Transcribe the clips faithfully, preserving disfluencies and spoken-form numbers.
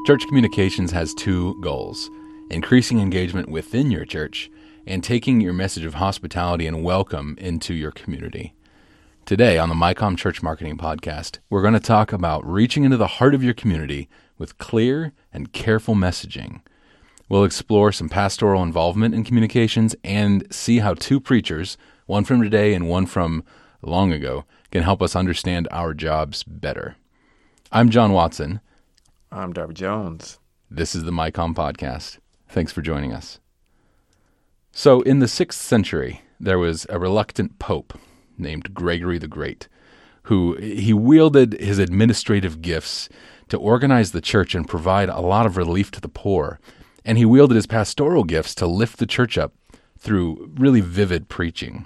Church communications has two goals: increasing engagement within your church and taking your message of hospitality and welcome into your community. Today on the MyCom Church Marketing Podcast, we're going to talk about reaching into the heart of your community with clear and careful messaging. We'll explore some pastoral involvement in communications and see how two preachers, one from today and one from long ago, can help us understand our jobs better. I'm John Watson. I'm Darby Jones. This is the MyCom Podcast. Thanks for joining us. So in the sixth century, there was a reluctant pope named Gregory the Great, who he wielded his administrative gifts to organize the church and provide a lot of relief to the poor. And he wielded his pastoral gifts to lift the church up through really vivid preaching.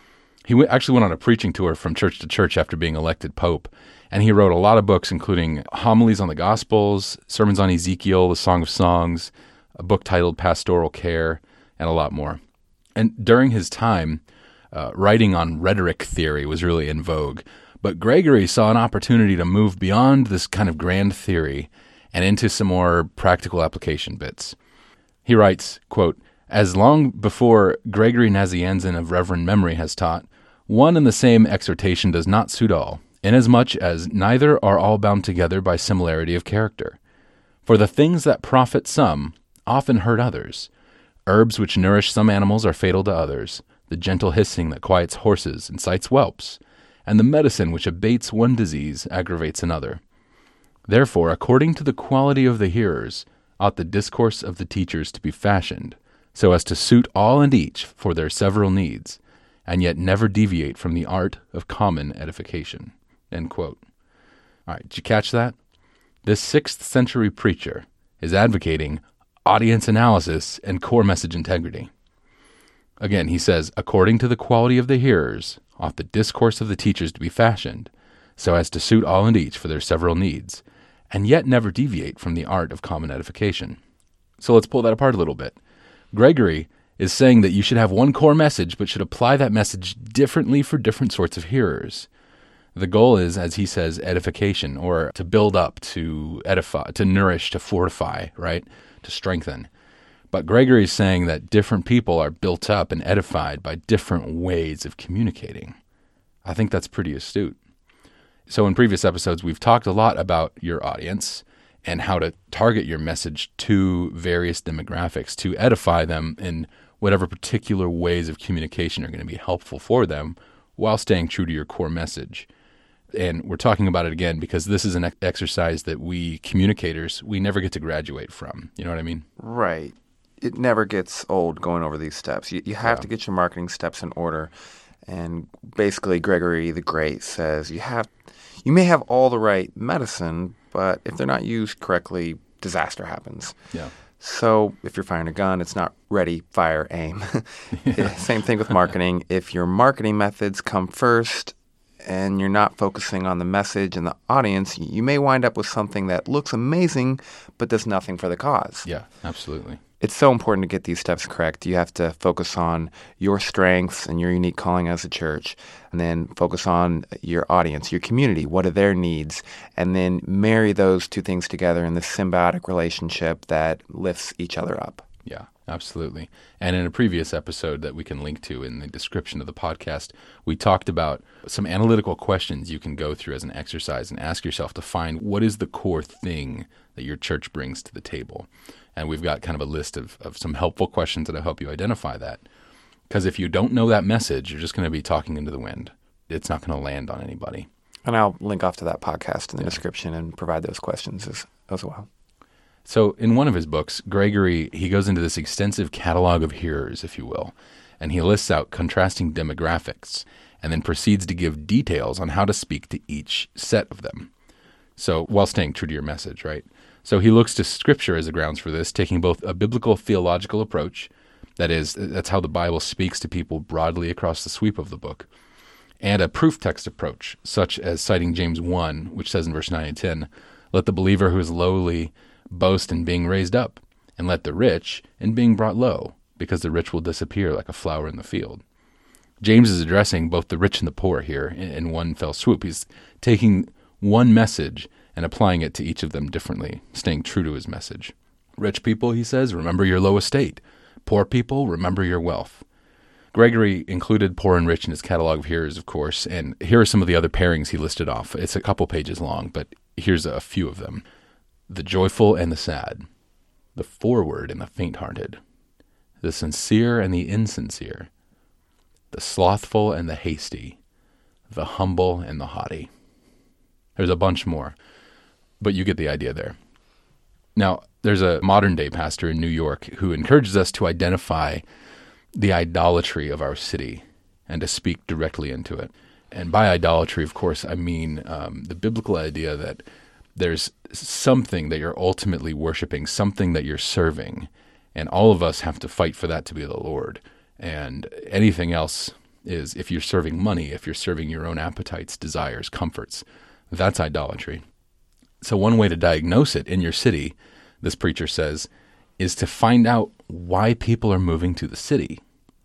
He w- actually went on a preaching tour from church to church after being elected pope, and he wrote a lot of books, including homilies on the Gospels, sermons on Ezekiel, the Song of Songs, a book titled Pastoral Care, and a lot more. And during his time, uh, writing on rhetoric theory was really in vogue, but Gregory saw an opportunity to move beyond this kind of grand theory and into some more practical application bits. He writes, quote, "As long before Gregory Nazianzen of reverend memory has taught, one and the same exhortation does not suit all, inasmuch as neither are all bound together by similarity of character. For the things that profit some often hurt others. Herbs which nourish some animals are fatal to others. The gentle hissing that quiets horses incites whelps, and the medicine which abates one disease aggravates another. Therefore, according to the quality of the hearers, ought the discourse of the teachers to be fashioned, so as to suit all and each for their several needs, and yet never deviate from the art of common edification." End quote. All right, did you catch that? This sixth century preacher is advocating audience analysis and core message integrity. Again, he says, according to the quality of the hearers, ought the discourse of the teachers to be fashioned, so as to suit all and each for their several needs, and yet never deviate from the art of common edification. So let's pull that apart a little bit. Gregory is saying that you should have one core message, but should apply that message differently for different sorts of hearers. The goal is, as he says, edification, or to build up, to edify, to nourish, to fortify, right? To strengthen. But Gregory is saying that different people are built up and edified by different ways of communicating. I think that's pretty astute. So in previous episodes, we've talked a lot about your audience and how to target your message to various demographics to edify them in whatever particular ways of communication are going to be helpful for them while staying true to your core message. And we're talking about it again because this is an ex- exercise that we communicators, we never get to graduate from. You know what I mean? Right. It never gets old going over these steps. You, you have Yeah. to get your marketing steps in order. And basically, Gregory the Great says you have, you may have all the right medicine, but if they're not used correctly, disaster happens. Yeah. So if you're firing a gun, it's not ready, fire, aim. Yeah. Same thing with marketing. If your marketing methods come first and you're not focusing on the message and the audience, you may wind up with something that looks amazing but does nothing for the cause. Yeah, absolutely. It's so important to get these steps correct. You have to focus on your strengths and your unique calling as a church, and then focus on your audience, your community. What are their needs? And then marry those two things together in this symbiotic relationship that lifts each other up. Yeah, absolutely. And in a previous episode that we can link to in the description of the podcast, we talked about some analytical questions you can go through as an exercise and ask yourself to find what is the core thing that your church brings to the table. And we've got kind of a list of, of some helpful questions that'll help you identify that. Because if you don't know that message, you're just going to be talking into the wind. It's not going to land on anybody. And I'll link off to that podcast in the Yeah. description and provide those questions as, as well. So in one of his books, Gregory, he goes into this extensive catalog of hearers, if you will, and he lists out contrasting demographics and then proceeds to give details on how to speak to each set of them. So while staying true to your message, right? So he looks to Scripture as the grounds for this, taking both a biblical theological approach, that is, that's how the Bible speaks to people broadly across the sweep of the book, and a proof text approach, such as citing James one, which says in verse nine and ten, "Let the believer who is lowly boast in being raised up, and let the rich in being brought low, because the rich will disappear like a flower in the field." James is addressing both the rich and the poor here in, in one fell swoop. He's taking one message and applying it to each of them differently, staying true to his message. Rich people, he says, remember your low estate. Poor people, remember your wealth. Gregory included poor and rich in his catalog of hearers, of course, and here are some of the other pairings he listed off. It's a couple pages long, but here's a few of them. The joyful and the sad, the forward and the faint-hearted, the sincere and the insincere, the slothful and the hasty, the humble and the haughty. There's a bunch more, but you get the idea there. Now, there's a modern-day pastor in New York who encourages us to identify the idolatry of our city and to speak directly into it. And by idolatry, of course, I mean um, the biblical idea that there's something that you're ultimately worshiping, something that you're serving, and all of us have to fight for that to be the Lord. And anything else is, if you're serving money, if you're serving your own appetites, desires, comforts, that's idolatry. So one way to diagnose it in your city, this preacher says, is to find out why people are moving to the city.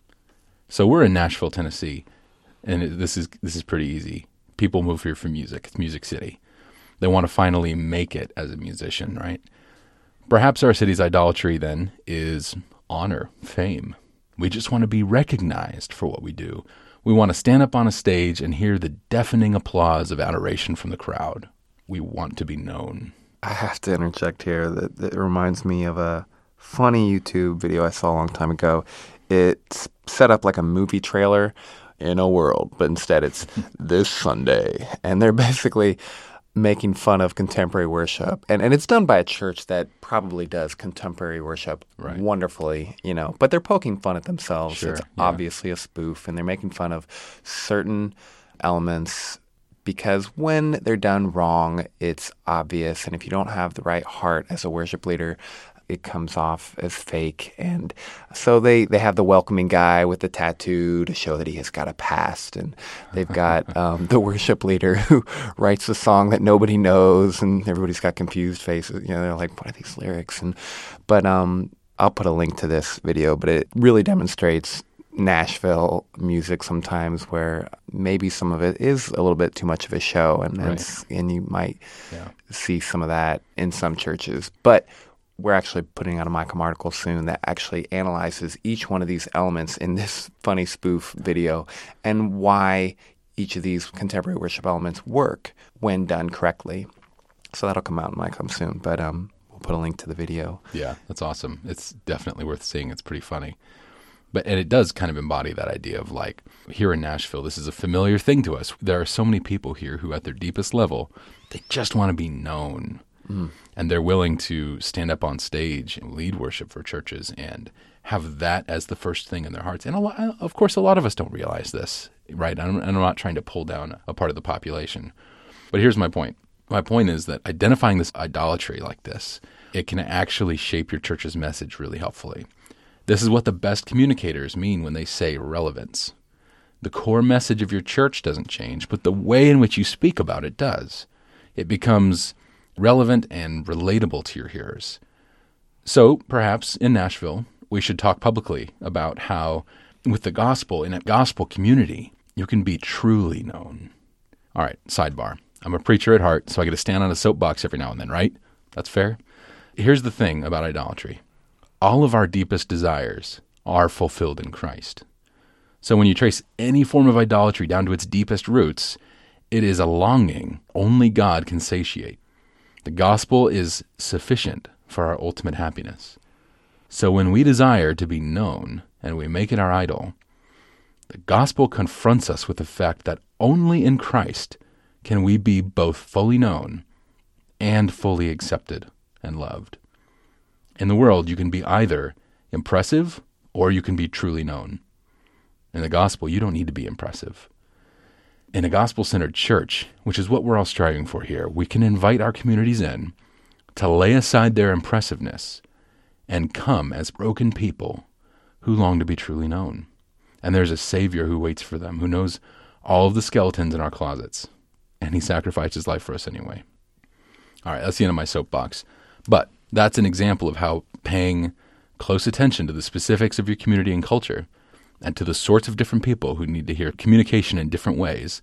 So we're in Nashville, Tennessee, and it, this is this is pretty easy. People move here for music. It's Music City. They want to finally make it as a musician, right? Perhaps our city's idolatry then is honor, fame. We just want to be recognized for what we do. We want to stand up on a stage and hear the deafening applause of adoration from the crowd. We want to be known. I have to interject here. That, that reminds me of a funny YouTube video I saw a long time ago. It's set up like a movie trailer in a world, but instead it's this Sunday. And they're basically making fun of contemporary worship. And and it's done by a church that probably does contemporary worship right. wonderfully, you know, but they're poking fun at themselves. Sure, it's yeah. obviously a spoof, and they're making fun of certain elements because when they're done wrong, it's obvious. And if you don't have the right heart as a worship leader, it comes off as fake. And so they, they have the welcoming guy with the tattoo to show that he has got a past. And they've got um, the worship leader who writes a song that nobody knows, and everybody's got confused faces. You know, they're like, what are these lyrics? And But um, I'll put a link to this video, but it really demonstrates Nashville music sometimes where maybe some of it is a little bit too much of a show. And, right. and, and you might yeah. see some of that in some churches. But we're actually putting out a Micah article soon that actually analyzes each one of these elements in this funny spoof video and why each of these contemporary worship elements work when done correctly. So that'll come out in Micah soon, but um, we'll put a link to the video. Yeah, that's awesome. It's definitely worth seeing. It's pretty funny. But and it does kind of embody that idea of like, here in Nashville, this is a familiar thing to us. There are so many people here who at their deepest level, they just want to be known. Mm. And they're willing to stand up on stage and lead worship for churches and have that as the first thing in their hearts. And a lot, of course, a lot of us don't realize this, right? I'm, I'm not trying to pull down a part of the population. But here's my point. My point is that identifying this idolatry like this, it can actually shape your church's message really helpfully. This is what the best communicators mean when they say relevance. The core message of your church doesn't change, but the way in which you speak about it does. It becomes relevant and relatable to your hearers. So perhaps in Nashville, we should talk publicly about how with the gospel, in a gospel community, you can be truly known. All right, sidebar. I'm a preacher at heart, so I get to stand on a soapbox every now and then, right? That's fair. Here's the thing about idolatry. All of our deepest desires are fulfilled in Christ. So when you trace any form of idolatry down to its deepest roots, it is a longing only God can satiate. The gospel is sufficient for our ultimate happiness. So when we desire to be known and we make it our idol, the gospel confronts us with the fact that only in Christ can we be both fully known and fully accepted and loved. In the world, you can be either impressive or you can be truly known. In the gospel, you don't need to be impressive. In a gospel-centered church, which is what we're all striving for here, we can invite our communities in to lay aside their impressiveness and come as broken people who long to be truly known. And there's a Savior who waits for them, who knows all of the skeletons in our closets, and he sacrificed his life for us anyway. All right, that's the end of my soapbox. But that's an example of how paying close attention to the specifics of your community and culture and to the sorts of different people who need to hear communication in different ways,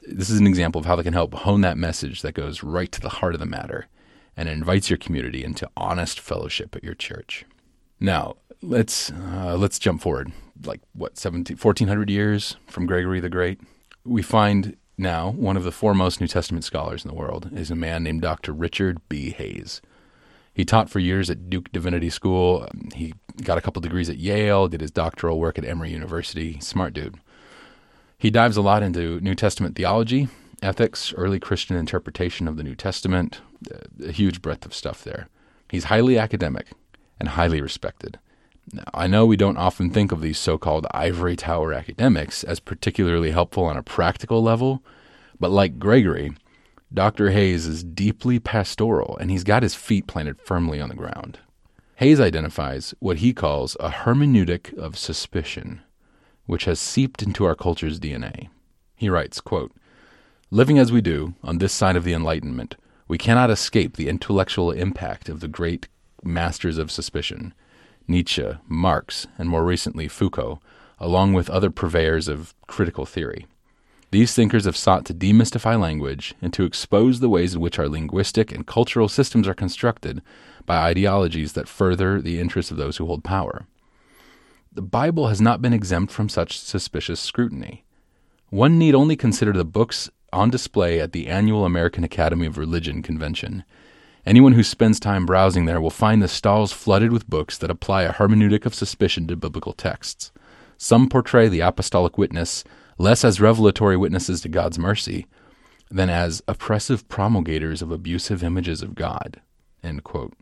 This is an example of how they can help hone that message that goes right to the heart of the matter and invites your community into honest fellowship at your church. Now, let's uh, let's jump forward, like, what, seventeen, fourteen hundred years from Gregory the Great? We find now one of the foremost New Testament scholars in the world is a man named Doctor Richard B. Hays. He taught for years at Duke Divinity School. He got a couple degrees at Yale, did his doctoral work at Emory University. Smart dude. He dives a lot into New Testament theology, ethics, early Christian interpretation of the New Testament, a huge breadth of stuff there. He's highly academic and highly respected. Now, I know we don't often think of these so-called ivory tower academics as particularly helpful on a practical level, but like Gregory, Doctor Hays is deeply pastoral, and he's got his feet planted firmly on the ground. Hays identifies what he calls a hermeneutic of suspicion, which has seeped into our culture's D N A. He writes, quote, "Living as we do on this side of the Enlightenment, we cannot escape the intellectual impact of the great masters of suspicion, Nietzsche, Marx, and more recently Foucault, along with other purveyors of critical theory. These thinkers have sought to demystify language and to expose the ways in which our linguistic and cultural systems are constructed by ideologies that further the interests of those who hold power. The Bible has not been exempt from such suspicious scrutiny. One need only consider the books on display at the annual American Academy of Religion convention. Anyone who spends time browsing there will find the stalls flooded with books that apply a hermeneutic of suspicion to biblical texts. Some portray the apostolic witness less as revelatory witnesses to God's mercy than as oppressive promulgators of abusive images of God." End quote.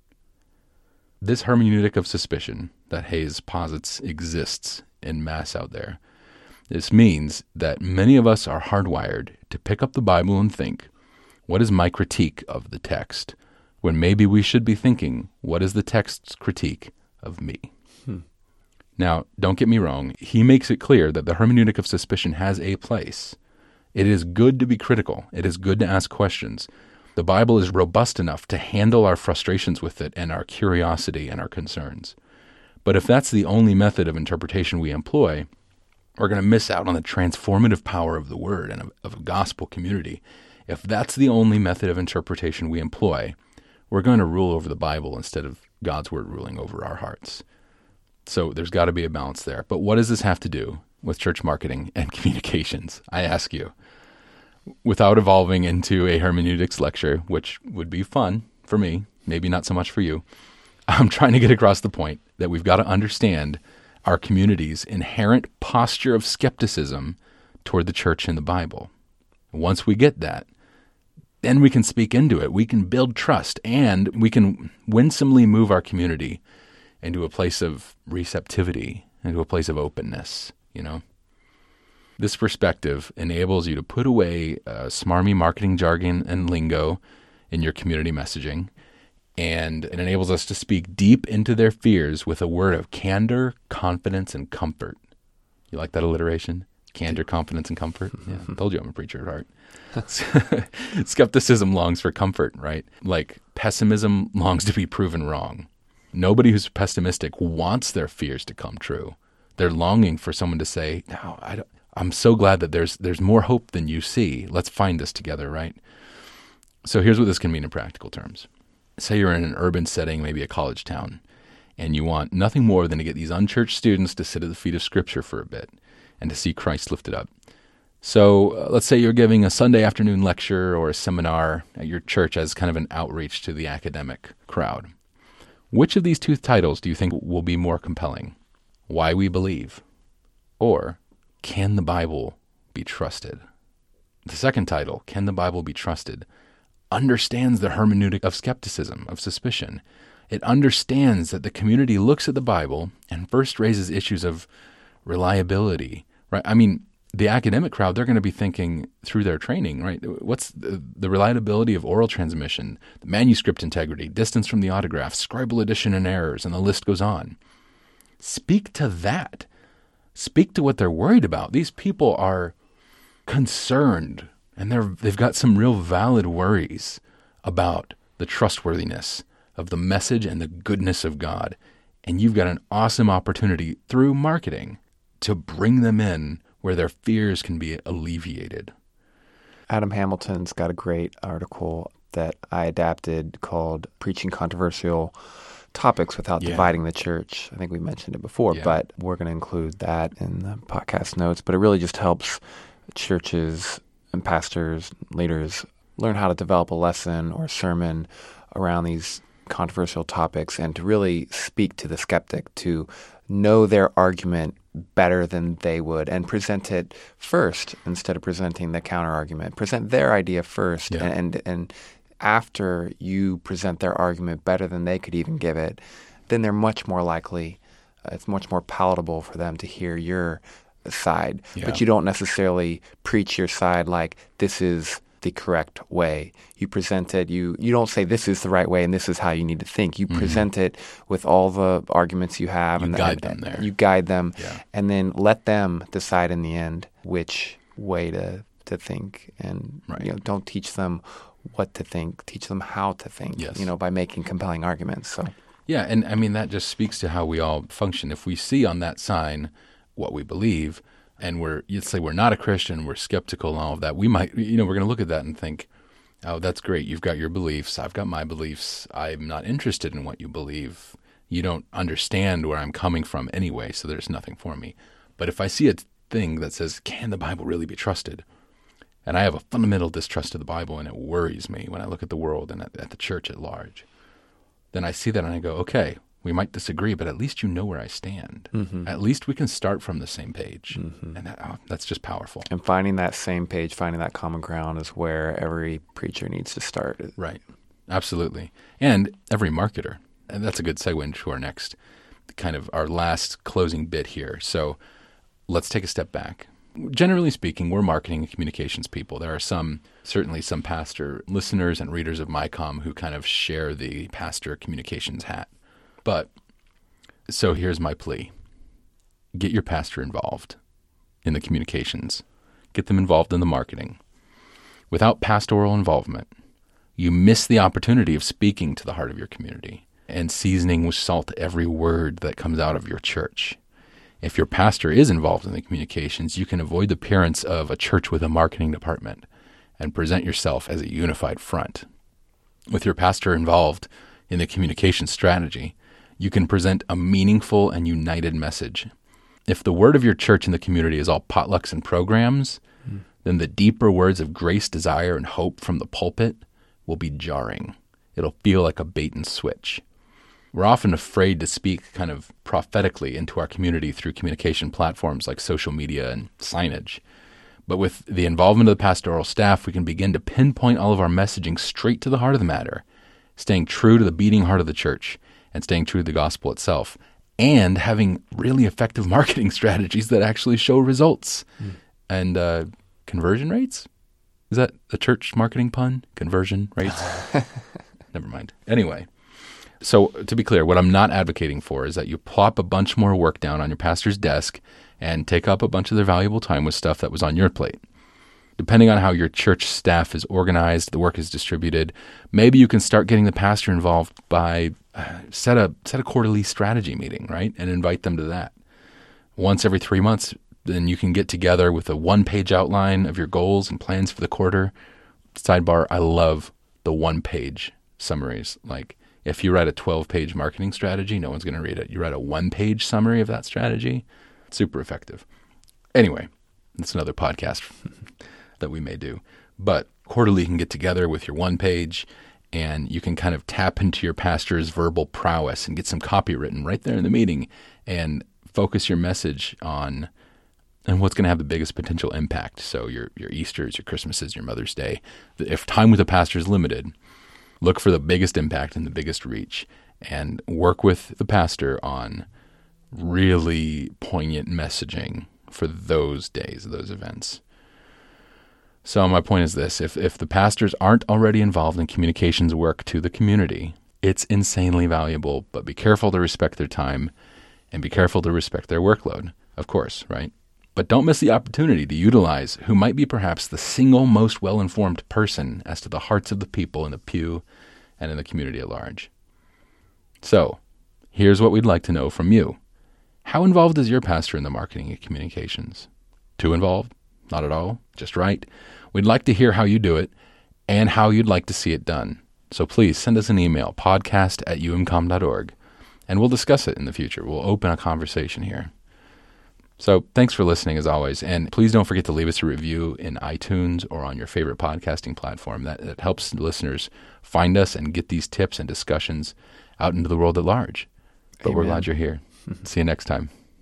This hermeneutic of suspicion that Hays posits exists en masse out there. This means that many of us are hardwired to pick up the Bible and think, what is my critique of the text? When maybe we should be thinking, what is the text's critique of me? Hmm. Now, don't get me wrong. He makes it clear that the hermeneutic of suspicion has a place. It is good to be critical. It is good to ask questions. The Bible is robust enough to handle our frustrations with it and our curiosity and our concerns. But if that's the only method of interpretation we employ, we're going to miss out on the transformative power of the Word and of, of a gospel community. If that's the only method of interpretation we employ, we're going to rule over the Bible instead of God's Word ruling over our hearts. So there's got to be a balance there. But what does this have to do with church marketing and communications? I ask you. Without evolving into a hermeneutics lecture, which would be fun for me, maybe not so much for you, I'm trying to get across the point that we've got to understand our community's inherent posture of skepticism toward the church and the Bible. Once we get that, then we can speak into it. We can build trust, and we can winsomely move our community into a place of receptivity, into a place of openness, you know? This perspective enables you to put away uh, smarmy marketing jargon and lingo in your community messaging, and it enables us to speak deep into their fears with a word of candor, confidence, and comfort. You like that alliteration? Candor, confidence, and comfort? Yeah, I told you I'm a preacher at heart. Skepticism longs for comfort, right? Like pessimism longs to be proven wrong. Nobody who's pessimistic wants their fears to come true. They're longing for someone to say, no, I don't, I'm so glad that there's there's more hope than you see. Let's find this together, right? So here's what this can mean in practical terms. Say you're in an urban setting, maybe a college town, and you want nothing more than to get these unchurched students to sit at the feet of Scripture for a bit and to see Christ lifted up. So uh, let's say you're giving a Sunday afternoon lecture or a seminar at your church as kind of an outreach to the academic crowd. Which of these two titles do you think will be more compelling? Why We Believe, or Can the Bible Be Trusted? The second title, Can the Bible Be Trusted, understands the hermeneutic of skepticism, of suspicion. It understands that the community looks at the Bible and first raises issues of reliability, right? I mean, the academic crowd, they're going to be thinking through their training, right? What's the, the reliability of oral transmission, the manuscript integrity, distance from the autograph, scribal addition and errors, and the list goes on. Speak to that. Speak to what they're worried about. These people are concerned, and they're, they've got some real valid worries about the trustworthiness of the message and the goodness of God. And you've got an awesome opportunity through marketing to bring them in where their fears can be alleviated. Adam Hamilton's got a great article that I adapted called Preaching Controversial Topics Without Yeah. Dividing the Church. I think we mentioned it before, Yeah. but we're going to include that in the podcast notes. But it really just helps churches and pastors, leaders learn how to develop a lesson or a sermon around these controversial topics and to really speak to the skeptic, to know their argument better than they would and present it first instead of presenting the counter argument. Present their idea first, Yeah. and, and and after you present their argument better than they could even give it, then they're much more likely, uh, it's much more palatable for them to hear your side. Yeah. But you don't necessarily preach your side like this is the correct way. You present it, you, you don't say this is the right way and this is how you need to think. You Mhm. present it with all the arguments you have. You and guide and, them there. You guide them Yeah. and then let them decide in the end which way to, to think. And Right. you know, don't teach them what to think. Teach them how to think, Yes. you know, by making compelling arguments. So Yeah, and I mean, that just speaks to how we all function. If we see on that sign what we believe, and we're, you'd say we're not a Christian, we're skeptical and all of that, we might, you know, we're going to look at that and think, oh, that's great. You've got your beliefs. I've got my beliefs. I'm not interested in what you believe. You don't understand where I'm coming from anyway, so there's nothing for me. But if I see a thing that says, can the Bible really be trusted? And I have a fundamental distrust of the Bible, and it worries me when I look at the world and at, at the church at large. Then I see that and I go, okay, we might disagree, but at least you know where I stand. Mhm. At least we can start from the same page. Mhm. And that, oh, that's just powerful. and finding that same page, finding that common ground is where every preacher needs to start. Right. Absolutely. And every marketer. And that's a good segue into our next, kind of our last closing bit here. So let's take a step back. Generally speaking, we're marketing and communications people. There are some, certainly some pastor listeners and readers of MyCom who kind of share the pastor communications hat. But, so here's my plea. Get your pastor involved in the communications. Get them involved in the marketing. Without pastoral involvement, you miss the opportunity of speaking to the heart of your community and seasoning with salt every word that comes out of your church. If your pastor is involved in the communications, you can avoid the appearance of a church with a marketing department and present yourself as a unified front. With your pastor involved in the communication strategy, you can present a meaningful and united message. If the word of your church in the community is all potlucks and programs, mm. then the deeper words of grace, desire, and hope from the pulpit will be jarring. It'll feel like a bait and switch. We're often afraid to speak kind of prophetically into our community through communication platforms like social media and signage. But with the involvement of the pastoral staff, we can begin to pinpoint all of our messaging straight to the heart of the matter, staying true to the beating heart of the church and staying true to the gospel itself, and having really effective marketing strategies that actually show results. Mm. And uh, conversion rates? Is that a church marketing pun? Conversion rates? Never mind. Anyway. So to be clear, what I'm not advocating for is that you plop a bunch more work down on your pastor's desk and take up a bunch of their valuable time with stuff that was on your plate. Depending on how your church staff is organized, the work is distributed, maybe you can start getting the pastor involved by uh, set a set a quarterly strategy meeting, right? And invite them to that. Once every three months, then you can get together with a one-page outline of your goals and plans for the quarter. Sidebar, I love the one-page summaries. Like, if you write a twelve-page marketing strategy, no one's going to read it. You write a one-page summary of that strategy, super effective. Anyway, that's another podcast that we may do. But quarterly you can get together with your one page and you can kind of tap into your pastor's verbal prowess and get some copy written right there in the meeting and focus your message on and what's going to have the biggest potential impact. So your your Easters, your Christmases, your Mother's Day. If time with the pastor is limited, look for the biggest impact and the biggest reach and work with the pastor on really poignant messaging for those days, those events. So my point is this, if if the pastors aren't already involved in communications work to the community, it's insanely valuable, but be careful to respect their time and be careful to respect their workload, of course, right? But don't miss the opportunity to utilize who might be perhaps the single most well-informed person as to the hearts of the people in the pew and in the community at large. So, here's what we'd like to know from you. How involved is your pastor in the marketing and communications? Too involved? Not at all, just right. We'd like to hear how you do it and how you'd like to see it done. So please send us an email, podcast at u m com dot org, and we'll discuss it in the future. We'll open a conversation here. So thanks for listening as always, and please don't forget to leave us a review in iTunes or on your favorite podcasting platform. That, that helps listeners find us and get these tips and discussions out into the world at large. But Amen. We're glad you're here. See you next time.